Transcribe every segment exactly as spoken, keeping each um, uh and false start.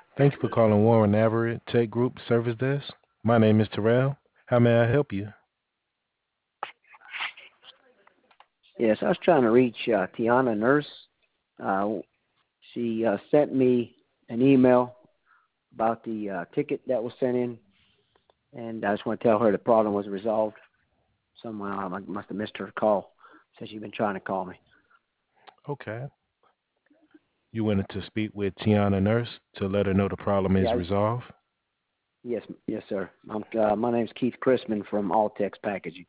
Thank you for calling Warren Navarrete Tech Group Service Desk. My name is Terrell. How may I help you? Yes, I was trying to reach uh, Tiana Nurse. Uh, she uh, sent me an email about the uh, ticket that was sent in, and I just want to tell her the problem was resolved. Somehow I must have missed her call since she's been trying to call me. Okay. You wanted to speak with Tiana Nurse to let her know the problem is Yeah, I, resolved? yes, yes, sir. I'm, uh, my name's Keith Chrisman from Altex Packaging.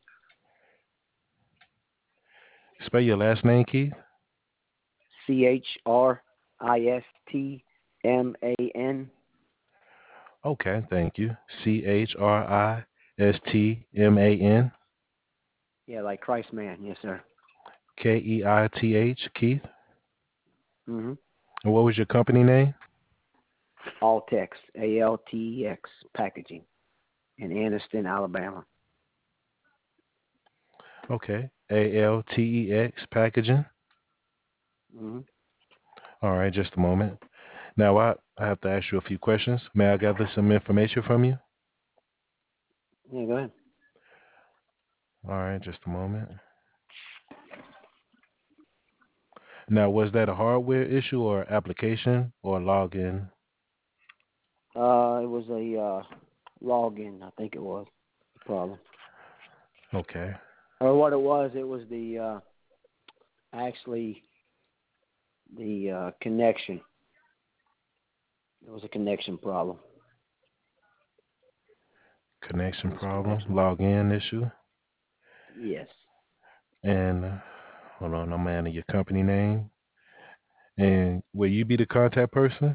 Spell your last name, Keith? C H R I S T M A N. Okay, thank you. C H R I S T M A N Yeah, like Christ Man. Yes, sir. K E I T H, Keith. Mm-hmm. And what was your company name? Altex, A L T E X Packaging in Anniston, Alabama. Okay. A L T E X Packaging. Mm-hmm. All right, just a moment. Now, I, I have to ask you a few questions. May I gather some information from you? Yeah, go ahead. All right, just a moment. Now, was that a hardware issue or application or login? Uh, it was a uh, login, I think it was the problem. Okay. Or what it was, it was the uh, actually the uh, connection. It was a connection problem. It Connection was problem, connection. login issue. Yes. And uh, hold on, I'm adding your company name. And will you be the contact person?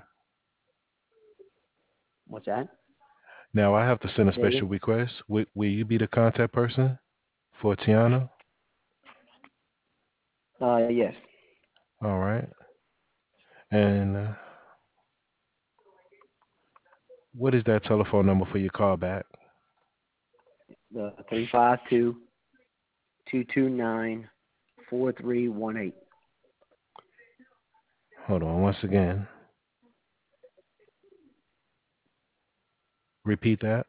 What's that? Now, I have to send a Say again? special request. Will, will you be the contact person for Tiana? Uh, yes. All right. And uh, what is that telephone number for your call back? The three five two two two nine four three one eight. Hold on, once again. Repeat that.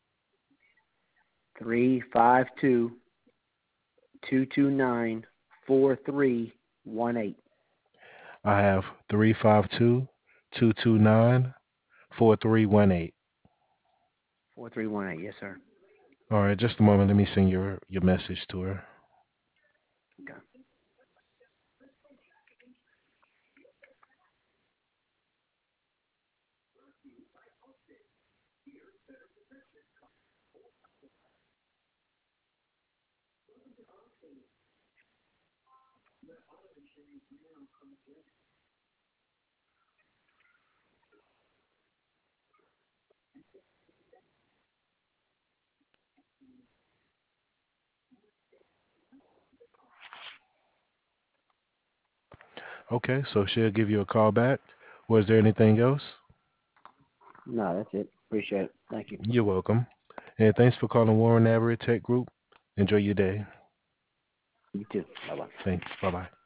Three five two two two nine four three one eight. I have three five two two two nine four three one eight. Four three one eight. Yes, sir. All right, just a moment. Let me send your, your message to her. Okay. Okay, so she'll give you a call back. Was there anything else? No, that's it. Appreciate it. Thank you. You're welcome. And thanks for calling Warren Navarrete Tech Group. Enjoy your day. You too. Bye bye. Thanks. Bye bye.